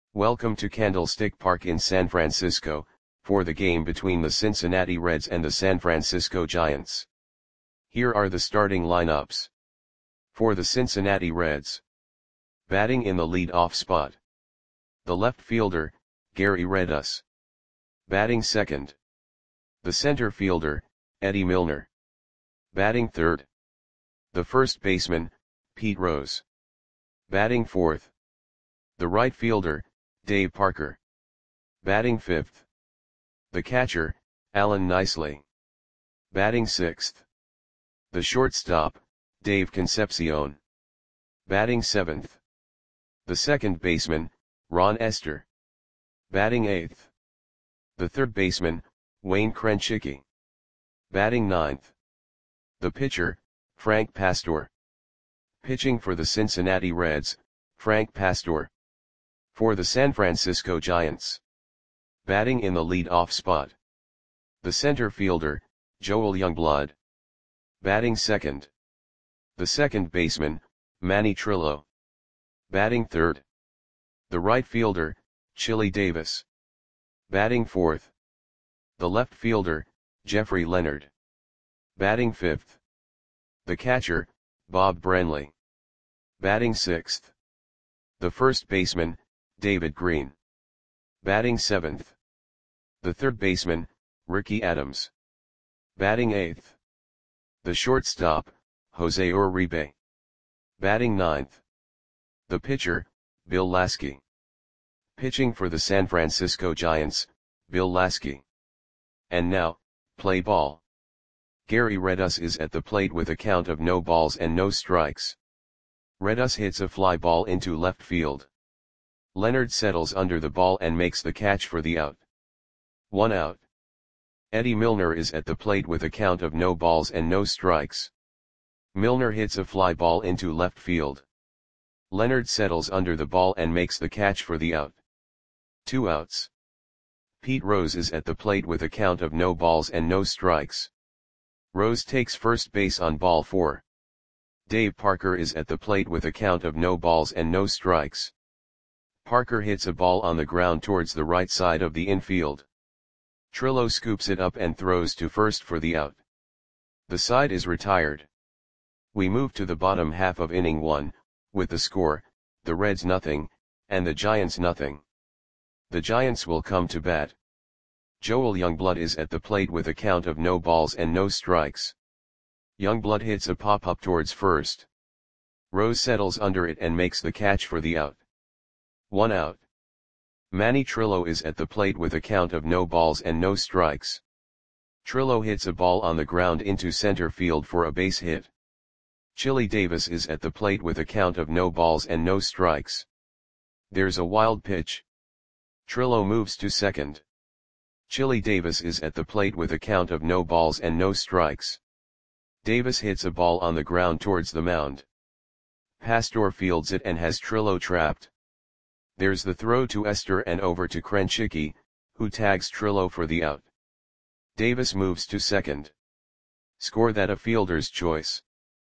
Welcome to Candlestick Park in San Francisco, for the game between the Cincinnati Reds and the San Francisco Giants. Here are the starting lineups. For the Cincinnati Reds. Batting in the lead-off spot. The left fielder, Gary Redus. Batting second. The center fielder, Eddie Milner. Batting third. The first baseman, Pete Rose. Batting fourth. The right fielder, Dave Parker. Batting fifth. The catcher, Alan Nicely. Batting sixth. The shortstop, Dave Concepcion. Batting seventh. The second baseman, Ron Estes. Batting eighth. The third baseman, Wayne Krenchicki. Batting ninth. The pitcher, Frank Pastore. Pitching for the Cincinnati Reds, Frank Pastore. For the San Francisco Giants. Batting in the lead-off spot. The center fielder, Joel Youngblood. Batting second. The second baseman, Manny Trillo. Batting third. The right fielder, Chili Davis. Batting fourth. The left fielder, Jeffrey Leonard. Batting fifth. The catcher, Bob Brenly. Batting sixth. The first baseman, David Green. Batting seventh. The third baseman, Ricky Adams. Batting eighth. The shortstop, Jose Uribe. Batting ninth. The pitcher, Bill Lasky. Pitching for the San Francisco Giants, Bill Lasky. And now, play ball. Gary Redus is at the plate with a count of no balls and no strikes. Redus hits a fly ball into left field. Leonard settles under the ball and makes the catch for the out. 1 out. Eddie Milner is at the plate with a count of no balls and no strikes. Milner hits a fly ball into left field. Leonard settles under the ball and makes the catch for the out. 2 outs. Pete Rose is at the plate with a count of no balls and no strikes. Rose takes first base on ball 4. Dave Parker is at the plate with a count of no balls and no strikes. Parker hits a ball on the ground towards the right side of the infield. Trillo scoops it up and throws to first for the out. The side is retired. We move to the bottom half of inning 1, with the score, the Reds nothing, and the Giants nothing. The Giants will come to bat. Joel Youngblood is at the plate with a count of no balls and no strikes. Youngblood hits a pop-up towards first. Rose settles under it and makes the catch for the out. 1 out. Manny Trillo is at the plate with a count of no balls and no strikes. Trillo hits a ball on the ground into center field for a base hit. Chili Davis is at the plate with a count of no balls and no strikes. There's a wild pitch. Trillo moves to second. Chili Davis is at the plate with a count of no balls and no strikes. Davis hits a ball on the ground towards the mound. Pastore fields it and has Trillo trapped. There's the throw to Estes and over to Krenchicki, who tags Trillo for the out. Davis moves to second. Score that a fielder's choice.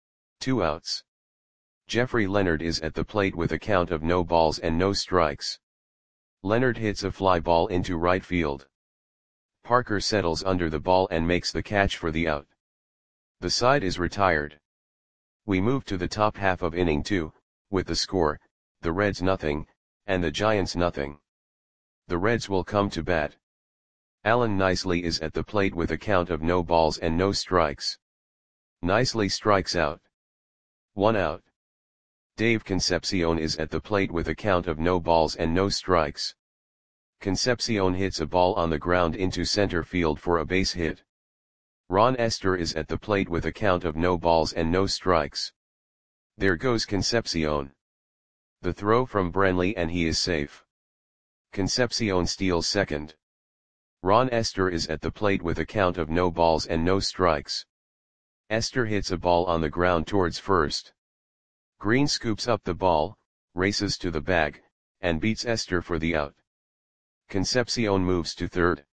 2 outs. Jeffrey Leonard is at the plate with a count of no balls and no strikes. Leonard hits a fly ball into right field. Parker settles under the ball and makes the catch for the out. The side is retired. We move to the top half of inning 2, with the score, the Reds nothing, and the Giants nothing. The Reds will come to bat. Alan Nicely is at the plate with a count of no balls and no strikes. Nicely strikes out. 1 out. Dave Concepcion is at the plate with a count of no balls and no strikes. Concepcion hits a ball on the ground into center field for a base hit. Ron Estes is at the plate with a count of no balls and no strikes. There goes Concepcion. The throw from Brenly and he is safe. Concepcion steals second. Ron Estes is at the plate with a count of no balls and no strikes. Estes hits a ball on the ground towards first. Green scoops up the ball, races to the bag, and beats Estes for the out. Concepcion moves to third.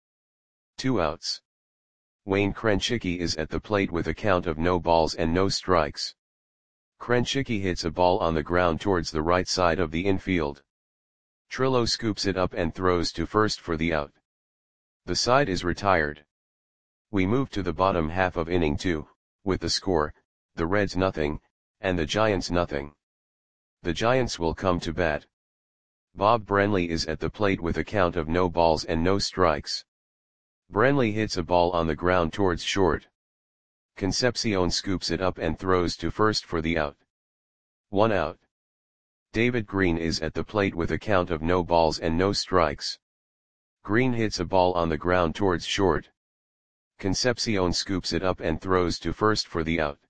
2 outs. Wayne Krenchicki is at the plate with a count of no balls and no strikes. Krenchicki hits a ball on the ground towards the right side of the infield. Trillo scoops it up and throws to first for the out. The side is retired. We move to the bottom half of inning 2, with the score, the Reds nothing, and the Giants nothing. The Giants will come to bat. Bob Branley is at the plate with a count of no balls and no strikes. Branley hits a ball on the ground towards short. Concepcion scoops it up and throws to first for the out. 1 out. David Green is at the plate with a count of no balls and no strikes. Green hits a ball on the ground towards short. Concepcion scoops it up and throws to first for the out.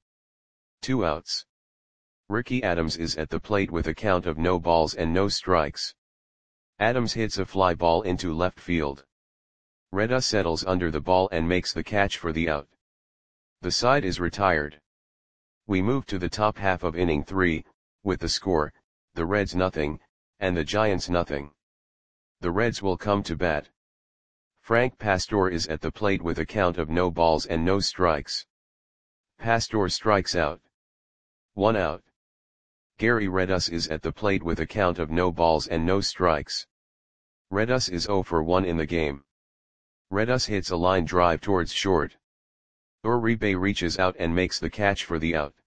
2 outs. Ricky Adams is at the plate with a count of no balls and no strikes. Adams hits a fly ball into left field. Reda settles under the ball and makes the catch for the out. The side is retired. We move to the top half of inning 3, with the score, the Reds nothing, and the Giants nothing. The Reds will come to bat. Frank Pastor is at the plate with a count of no balls and no strikes. Pastor strikes out. 1 out. Gary Redus is at the plate with a count of no balls and no strikes. Redus is 0 for 1 in the game. Redus hits a line drive towards short. Uribe reaches out and makes the catch for the out.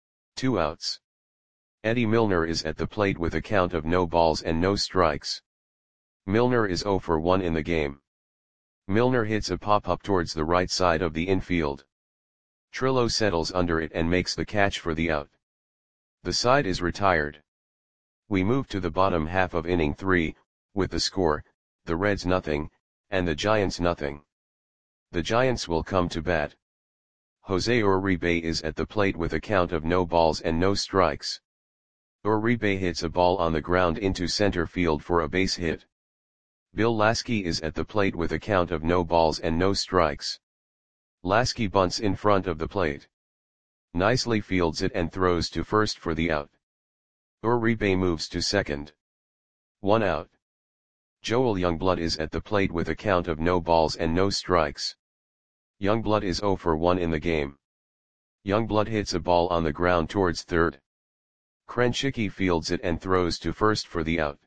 2 outs. Eddie Milner is at the plate with a count of no balls and no strikes. Milner is 0 for 1 in the game. Milner hits a pop-up towards the right side of the infield. Trillo settles under it and makes the catch for the out. The side is retired. We move to the bottom half of inning 3, with the score, the Reds nothing, and the Giants nothing. The Giants will come to bat. Jose Uribe is at the plate with a count of no balls and no strikes. Uribe hits a ball on the ground into center field for a base hit. Bill Lasky is at the plate with a count of no balls and no strikes. Lasky bunts in front of the plate. Nicely fields it and throws to first for the out. Uribe moves to second. 1 out. Joel Youngblood is at the plate with a count of no balls and no strikes. Youngblood is 0 for 1 in the game. Youngblood hits a ball on the ground towards third. Krenchicki fields it and throws to first for the out.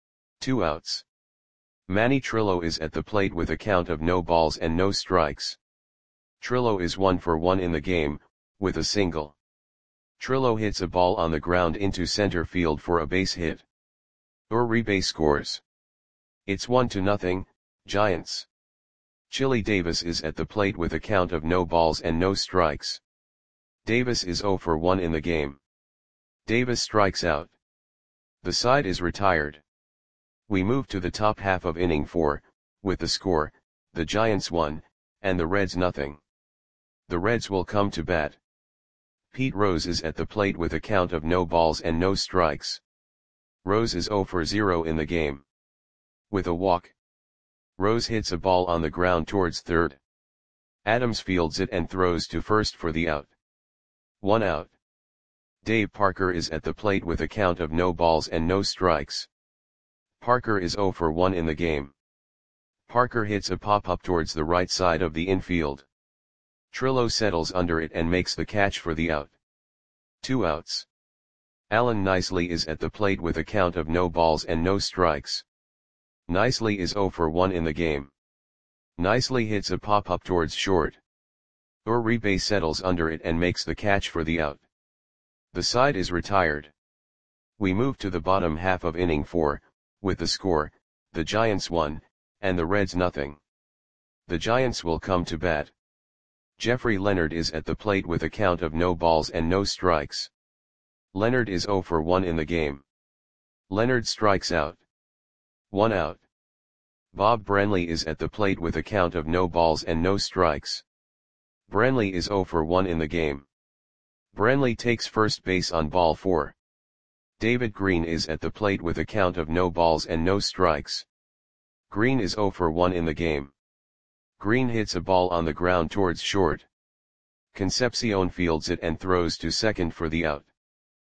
2 outs. Manny Trillo is at the plate with a count of no balls and no strikes. Trillo is 1 for 1 in the game, with a single. Trillo hits a ball on the ground into center field for a base hit. Uribe scores. It's 1-0, Giants. Chili Davis is at the plate with a count of no balls and no strikes. Davis is 0 for 1 in the game. Davis strikes out. The side is retired. We move to the top half of inning 4, with the score, the Giants 1, and the Reds nothing. The Reds will come to bat. Pete Rose is at the plate with a count of no balls and no strikes. Rose is 0 for 0 in the game. With a walk. Rose hits a ball on the ground towards third. Adams fields it and throws to first for the out. 1 out. Dave Parker is at the plate with a count of no balls and no strikes. Parker is 0 for 1 in the game. Parker hits a pop-up towards the right side of the infield. Trillo settles under it and makes the catch for the out. 2 outs. Alan Nicely is at the plate with a count of no balls and no strikes. Nicely is 0 for 1 in the game. Nicely hits a pop-up towards short. Uribe settles under it and makes the catch for the out. The side is retired. We move to the bottom half of inning 4, with the score, the Giants 1, and the Reds nothing. The Giants will come to bat. Jeffrey Leonard is at the plate with a count of no balls and no strikes. Leonard is 0 for 1 in the game. Leonard strikes out. 1 out. Bob Branley is at the plate with a count of no balls and no strikes. Branley is 0 for 1 in the game. Branley takes first base on ball 4. David Green is at the plate with a count of no balls and no strikes. Green is 0 for 1 in the game. Green hits a ball on the ground towards short. Concepcion fields it and throws to second for the out.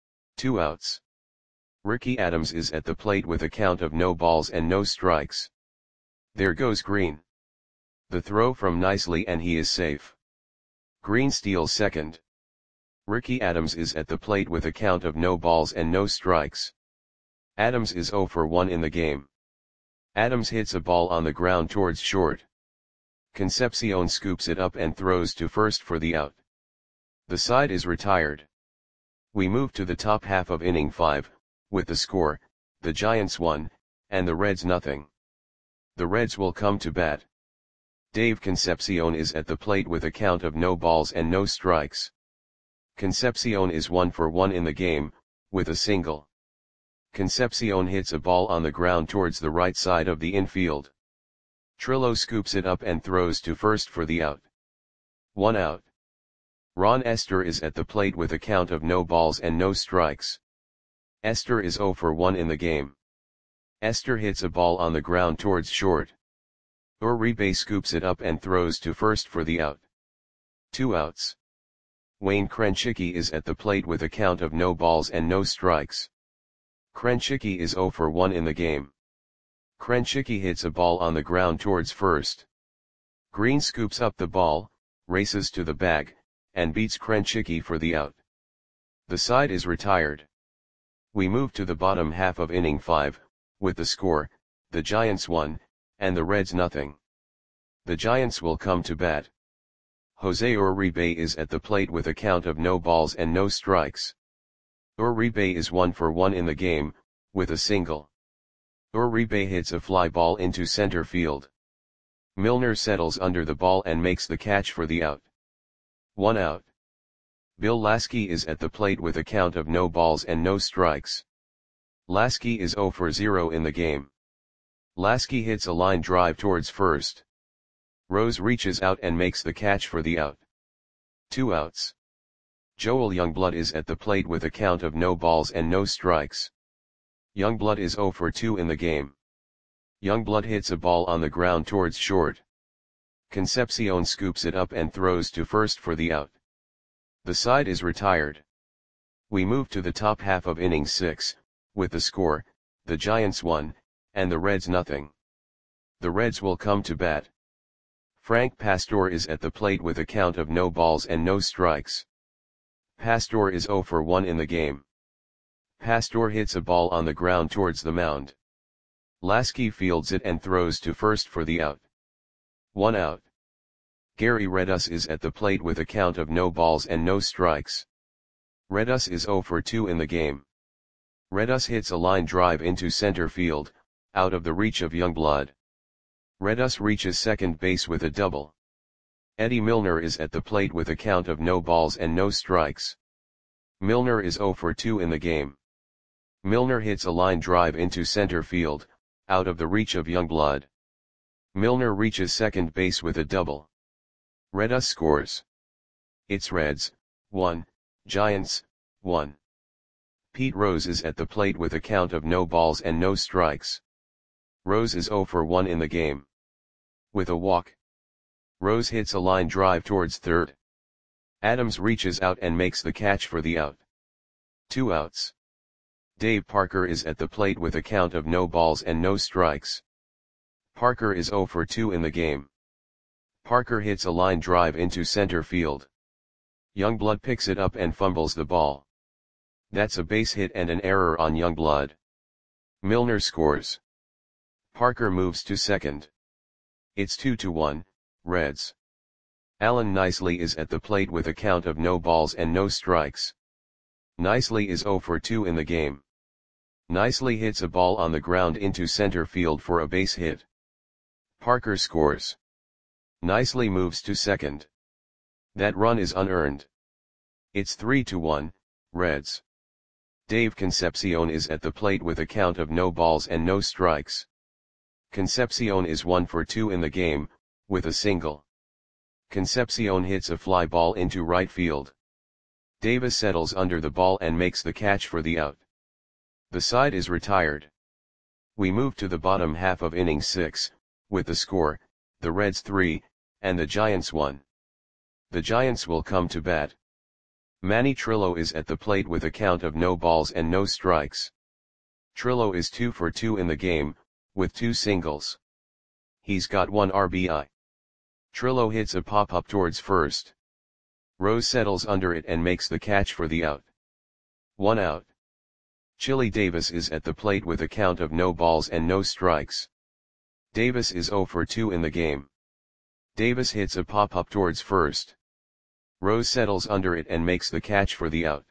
2 outs. Ricky Adams is at the plate with a count of no balls and no strikes. There goes Green. The throw from Nicely and he is safe. Green steals second. Ricky Adams is at the plate with a count of no balls and no strikes. Adams is 0 for 1 in the game. Adams hits a ball on the ground towards short. Concepcion scoops it up and throws to first for the out. The side is retired. We move to the top half of inning 5, with the score, the Giants 1, and the Reds nothing. The Reds will come to bat. Dave Concepcion is at the plate with a count of no balls and no strikes. Concepcion is 1 for 1 in the game, with a single. Concepcion hits a ball on the ground towards the right side of the infield. Trillo scoops it up and throws to first for the out. 1 out. Ron Esther is at the plate with a count of no balls and no strikes. Esther is 0 for 1 in the game. Esther hits a ball on the ground towards short. Uribe scoops it up and throws to first for the out. 2 outs. Wayne Krenchicki is at the plate with a count of no balls and no strikes. Krenchicki is 0 for 1 in the game. Krenchicki hits a ball on the ground towards first. Green scoops up the ball, races to the bag, and beats Krenchicki for the out. The side is retired. We move to the bottom half of inning 5, with the score, the Giants 1, and the Reds nothing. The Giants will come to bat. Jose Uribe is at the plate with a count of no balls and no strikes. Uribe is 1 for 1 in the game, with a single. Uribe hits a fly ball into center field. Milner settles under the ball and makes the catch for the out. 1 out. Bill Lasky is at the plate with a count of no balls and no strikes. Lasky is 0 for 0 in the game. Lasky hits a line drive towards first. Rose reaches out and makes the catch for the out. 2 outs. Joel Youngblood is at the plate with a count of no balls and no strikes. Youngblood is 0 for 2 in the game. Youngblood hits a ball on the ground towards short. Concepcion scoops it up and throws to first for the out. The side is retired. We move to the top half of inning 6, with the score, the Giants 1, and the Reds nothing. The Reds will come to bat. Frank Pastor is at the plate with a count of no balls and no strikes. Pastor is 0 for 1 in the game. Pastor hits a ball on the ground towards the mound. Lasky fields it and throws to first for the out. 1 out. Gary Redus is at the plate with a count of no balls and no strikes. Redus is 0 for 2 in the game. Redus hits a line drive into center field, out of the reach of Youngblood. Redus reaches second base with a double. Eddie Milner is at the plate with a count of no balls and no strikes. Milner is 0 for 2 in the game. Milner hits a line drive into center field, out of the reach of Youngblood. Milner reaches second base with a double. Redus scores. It's Reds, 1, Giants, 1. Pete Rose is at the plate with a count of no balls and no strikes. Rose is 0 for 1 in the game. With a walk. Rose hits a line drive towards third. Adams reaches out and makes the catch for the out. 2 outs. Dave Parker is at the plate with a count of no balls and no strikes. Parker is 0 for 2 in the game. Parker hits a line drive into center field. Youngblood picks it up and fumbles the ball. That's a base hit and an error on Youngblood. Milner scores. Parker moves to second. It's 2-1, Reds. Alan Nicely is at the plate with a count of no balls and no strikes. Nicely is 0 for 2 in the game. Nicely hits a ball on the ground into center field for a base hit. Parker scores. Nicely moves to second. That run is unearned. It's 3-1, Reds. Dave Concepcion is at the plate with a count of no balls and no strikes. Concepcion is 1 for 2 in the game, with a single. Concepcion hits a fly ball into right field. Davis settles under the ball and makes the catch for the out. The side is retired. We move to the bottom half of inning 6, with the score, the Reds 3, and the Giants 1. The Giants will come to bat. Manny Trillo is at the plate with a count of no balls and no strikes. Trillo is 2 for 2 in the game, with 2 singles. He's got 1 RBI. Trillo hits a pop-up towards first. Rose settles under it and makes the catch for the out. 1 out. Chili Davis is at the plate with a count of no balls and no strikes. Davis is 0 for 2 in the game. Davis hits a pop-up towards first. Rose settles under it and makes the catch for the out.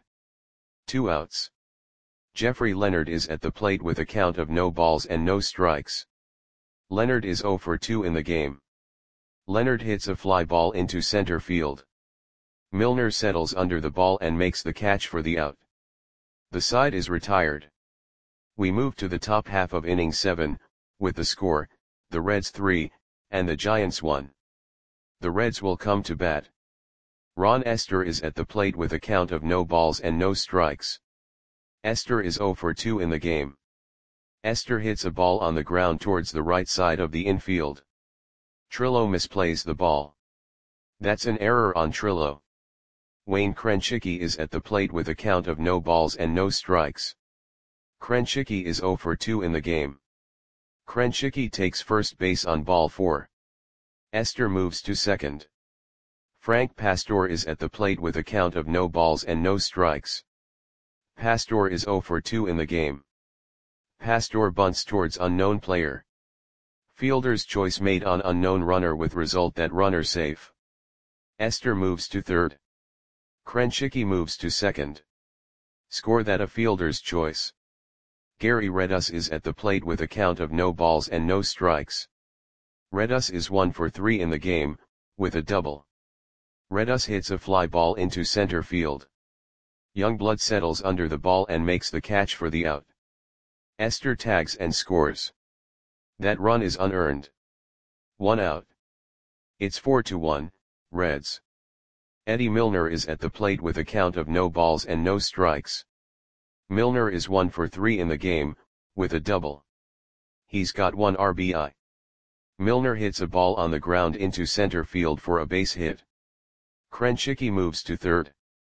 2 outs. Jeffrey Leonard is at the plate with a count of no balls and no strikes. Leonard is 0 for 2 in the game. Leonard hits a fly ball into center field. Milner settles under the ball and makes the catch for the out. The side is retired. We move to the top half of inning 7, with the score, the Reds 3, and the Giants 1. The Reds will come to bat. Ron Estes is at the plate with a count of no balls and no strikes. Estes is 0 for 2 in the game. Estes hits a ball on the ground towards the right side of the infield. Trillo misplays the ball. That's an error on Trillo. Wayne Krenchicki is at the plate with a count of no balls and no strikes. Krenchicki is 0 for 2 in the game. Krenchicki takes first base on ball 4. Estes moves to second. Frank Pastor is at the plate with a count of no balls and no strikes. Pastor is 0 for 2 in the game. Pastor bunts towards unknown player. Fielder's choice made on unknown runner with result that runner safe. Estes moves to third. Krenchicki moves to second. Score that a fielder's choice. Gary Redus is at the plate with a count of no balls and no strikes. Redus is 1 for 3 in the game, with a double. Redus hits a fly ball into center field. Youngblood settles under the ball and makes the catch for the out. Estes tags and scores. That run is unearned. 1 out. It's 4-1, Reds. Eddie Milner is at the plate with a count of no balls and no strikes. Milner is 1 for 3 in the game, with a double. He's got 1 RBI. Milner hits a ball on the ground into center field for a base hit. Krenchicki moves to third.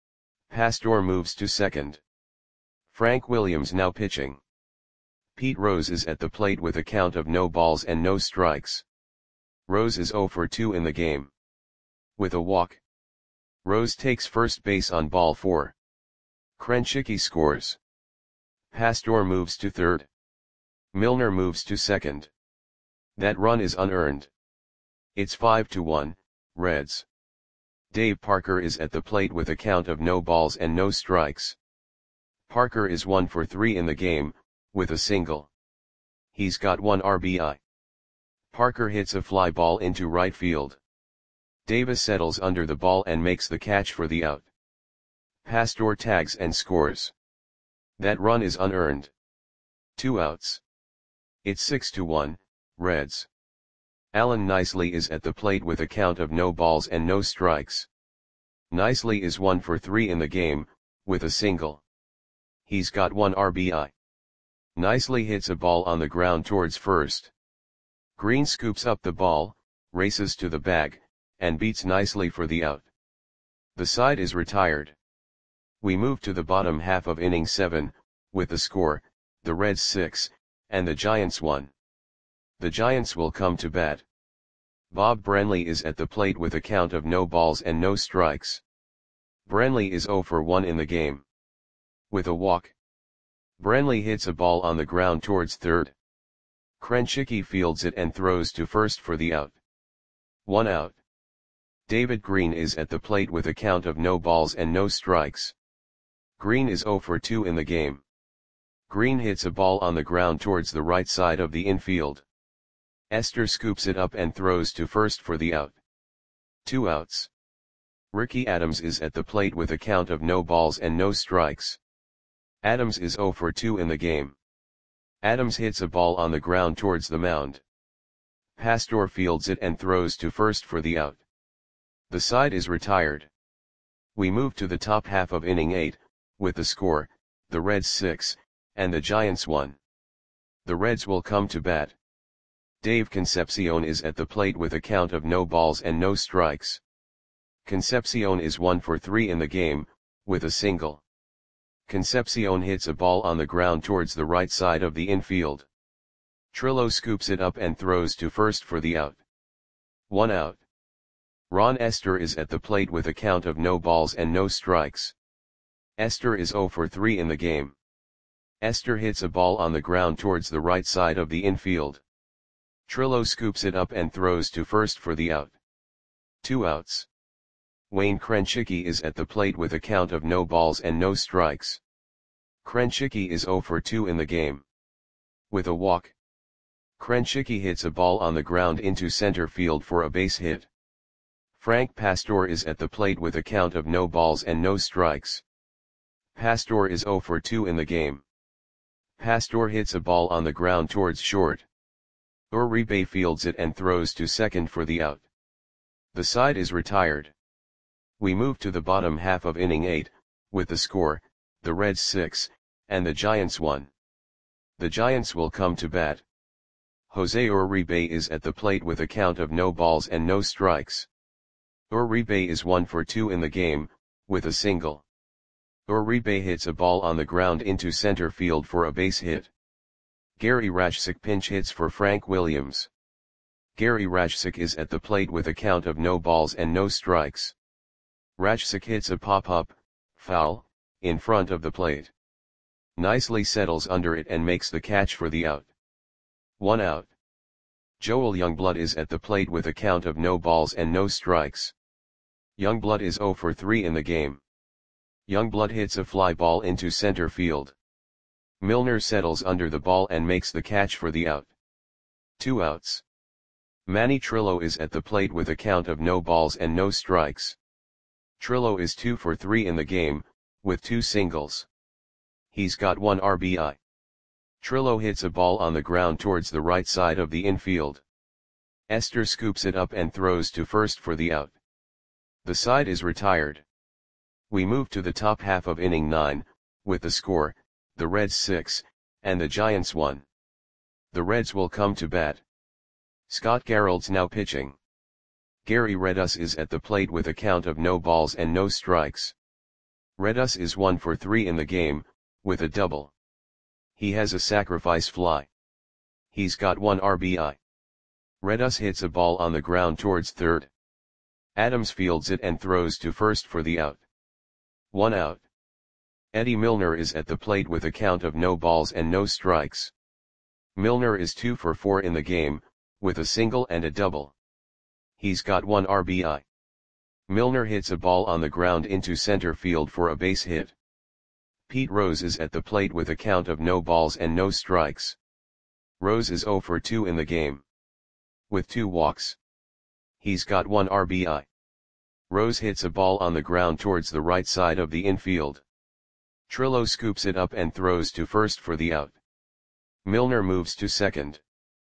Pastor moves to second. Frank Williams now pitching. Pete Rose is at the plate with a count of no balls and no strikes. Rose is 0 for 2 in the game. With a walk. Rose takes first base on ball 4. Krenchicki scores. Pastor moves to third. Milner moves to second. That run is unearned. It's 5-1, Reds. Dave Parker is at the plate with a count of no balls and no strikes. Parker is 1 for 3 in the game, with a single. He's got 1 RBI. Parker hits a fly ball into right field. Davis settles under the ball and makes the catch for the out. Pastor tags and scores. That run is unearned. 2 outs. It's 6-1, Reds. Alan Nicely is at the plate with a count of no balls and no strikes. Nicely is 1 for 3 in the game, with a single. He's got 1 RBI. Nicely hits a ball on the ground towards first. Green scoops up the ball, races to the bag, and beats Nicely for the out. The side is retired. We move to the bottom half of inning 7, with the score, the Reds 6, and the Giants 1. The Giants will come to bat. Bob Branley is at the plate with a count of no balls and no strikes. Branley is 0 for 1 in the game. With a walk. Branley hits a ball on the ground towards third. Krenchicki fields it and throws to first for the out. 1 out. David Green is at the plate with a count of no balls and no strikes. Green is 0 for 2 in the game. Green hits a ball on the ground towards the right side of the infield. Estes scoops it up and throws to first for the out. 2 outs. Ricky Adams is at the plate with a count of no balls and no strikes. Adams is 0 for 2 in the game. Adams hits a ball on the ground towards the mound. Pastor fields it and throws to first for the out. The side is retired. We move to the top half of inning 8, with the score, the Reds 6, and the Giants 1. The Reds will come to bat. Dave Concepcion is at the plate with a count of no balls and no strikes. Concepcion is 1 for 3 in the game, with a single. Concepcion hits a ball on the ground towards the right side of the infield. Trillo scoops it up and throws to first for the out. 1 out. Ron Estes is at the plate with a count of no balls and no strikes. Estes is 0 for 3 in the game. Estes hits a ball on the ground towards the right side of the infield. Trillo scoops it up and throws to first for the out. 2 outs. Wayne Krenchicki is at the plate with a count of no balls and no strikes. Krenchicki is 0 for 2 in the game. With a walk, Krenchicki hits a ball on the ground into center field for a base hit. Frank Pastore is at the plate with a count of no balls and no strikes. Pastore is 0 for 2 in the game. Pastore hits a ball on the ground towards short. Uribe fields it and throws to second for the out. The side is retired. We move to the bottom half of inning 8, with the score, the Reds 6, and the Giants 1. The Giants will come to bat. Jose Uribe is at the plate with a count of no balls and no strikes. Uribe is 1 for 2 in the game, with a single. Uribe hits a ball on the ground into center field for a base hit. Gary Rajcic pinch hits for Frank Williams. Gary Rajcic is at the plate with a count of no balls and no strikes. Rajcic hits a pop-up, foul, in front of the plate. Nicely settles under it and makes the catch for the out. 1 out. Joel Youngblood is at the plate with a count of no balls and no strikes. Youngblood is 0 for 3 in the game. Youngblood hits a fly ball into center field. Milner settles under the ball and makes the catch for the out. 2 outs. Manny Trillo is at the plate with a count of no balls and no strikes. Trillo is 2 for 3 in the game, with 2 singles. He's got 1 RBI. Trillo hits a ball on the ground towards the right side of the infield. Esther scoops it up and throws to first for the out. The side is retired. We move to the top half of inning 9, with the score, the Reds 6, and the Giants 1. The Reds will come to bat. Scott Garreld's now pitching. Gary Redus is at the plate with a count of no balls and no strikes. Redus is 1 for 3 in the game, with a double. He has a sacrifice fly. He's got 1 RBI. Redus hits a ball on the ground towards third. Adams fields it and throws to first for the out. 1 out. Eddie Milner is at the plate with a count of no balls and no strikes. Milner is 2 for 4 in the game, with a single and a double. He's got 1 RBI. Milner hits a ball on the ground into center field for a base hit. Pete Rose is at the plate with a count of no balls and no strikes. Rose is 0 for 2 in the game. With 2 walks. He's got 1 RBI. Rose hits a ball on the ground towards the right side of the infield. Trillo scoops it up and throws to first for the out. Milner moves to second.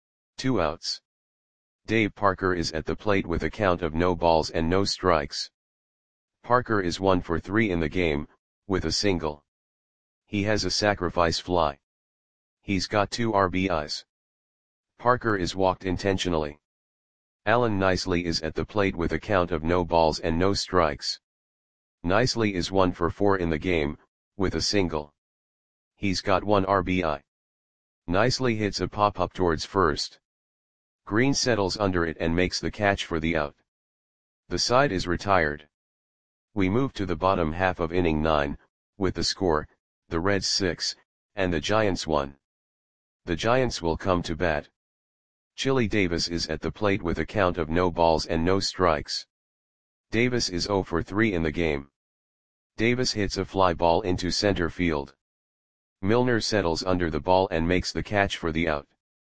2 outs. Dave Parker is at the plate with a count of no balls and no strikes. Parker is 1 for 3 in the game, with a single. He has a sacrifice fly. He's got 2 RBIs. Parker is walked intentionally. Alan Nicely is at the plate with a count of no balls and no strikes. Nicely is 1 for 4 in the game, with a single. He's got 1 RBI. Nicely hits a pop-up towards first. Green settles under it and makes the catch for the out. The side is retired. We move to the bottom half of inning 9, with the score, the Reds 6, and the Giants 1. The Giants will come to bat. Chili Davis is at the plate with a count of no balls and no strikes. Davis is 0 for 3 in the game. Davis hits a fly ball into center field. Milner settles under the ball and makes the catch for the out.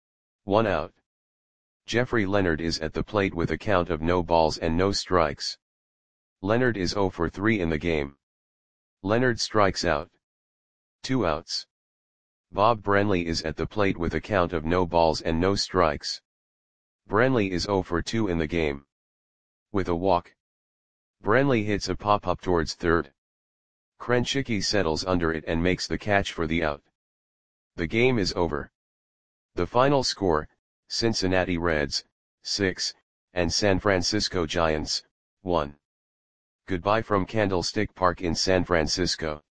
1 out. Jeffrey Leonard is at the plate with a count of no balls and no strikes. Leonard is 0 for 3 in the game. Leonard strikes out. 2 outs. Bob Branley is at the plate with a count of no balls and no strikes. Branley is 0 for 2 in the game. With a walk, Branley hits a pop-up towards third. Krenchicki settles under it and makes the catch for the out. The game is over. The final score, Cincinnati Reds, 6, and San Francisco Giants, 1. Goodbye from Candlestick Park in San Francisco.